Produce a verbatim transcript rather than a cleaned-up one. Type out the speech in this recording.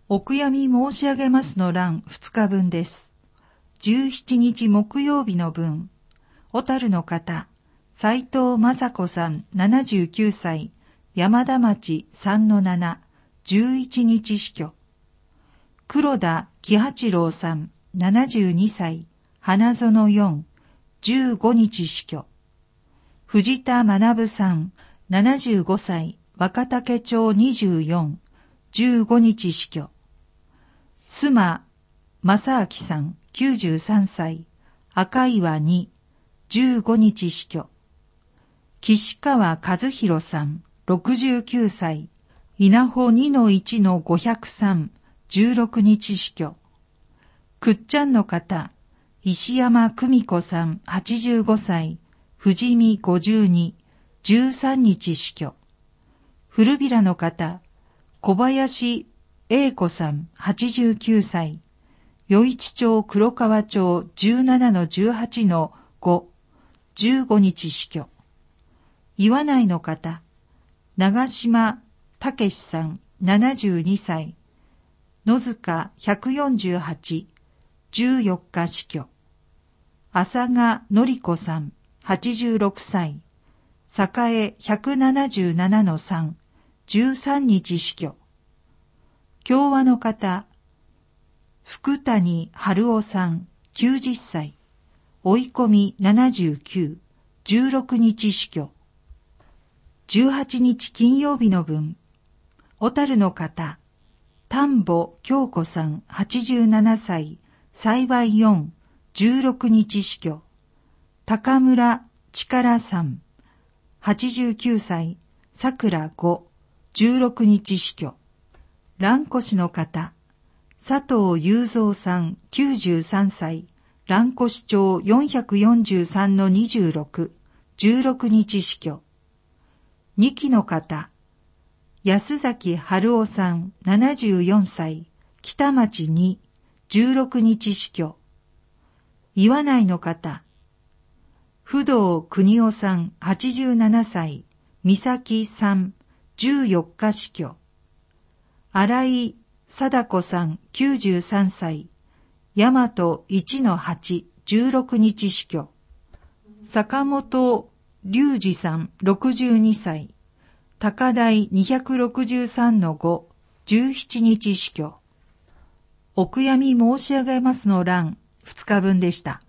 お悔やみ申し上げますの欄ふつかぶんです。じゅうしちにち木曜日の分。小樽の方、斉藤雅子さんななじゅうきゅうさい、山田町 さんのなな、じゅういちにち死去。黒田喜八郎さんななじゅうにさい、花園よん、じゅうごにち死去。藤田学さんななじゅうごさい、若竹町にじゅうよん、じゅうごにち死去。須磨正明さんきゅうじゅうさんさい、赤岩に、じゅうごにち死去。岸川和弘さんろくじゅうきゅうさい、稲穂 にのいちのごひゃくさん、じゅうろくにち死去。くっちゃんの方、石山久美子さんはちじゅうごさい、富士見ごじゅうに、じゅうさんにち死去。古平の方、小林英子さんはちじゅうきゅうさい、余市町黒川町 じゅうななのじゅうはちのご、じゅうごにち死去。岩内の方、長島武さんななじゅうにさい、野塚ひゃくよんじゅうはち、じゅうよっか死去。浅賀典子さんはちじゅうろくさい、栄ひゃくななじゅうななのさん、じゅうさんにち死去。共和の方、福谷春夫さんきゅうじゅっさい、追い込みななじゅうきゅう、じゅうろくにち死去。じゅうはちにち金曜日の分。小樽の方、丹保京子さんはちじゅうななさい、幸いよん、じゅうろくにち死去。高村力さんはちじゅうきゅうさい、桜ご、じゅうろくにち死去。蘭越の方、佐藤雄三さんきゅうじゅうさんさい、蘭越町よんひゃくよんじゅうさんのにじゅうろく、じゅうろくにち死去。二期の方、安崎春夫さんななじゅうよんさい、北町に、じゅうろくにち死去。岩内の方、不動国夫さんはちじゅうななさい、三崎さん、じゅうよっか死去。新井貞子さんきゅうじゅうさんさい、大和いちのはち、じゅうろくにち死去。坂本隆二さんろくじゅうにさい、高台にひゃくろくじゅうさんのご、じゅうしちにち死去。お悔やみ申し上げますの欄ふつかぶんでした。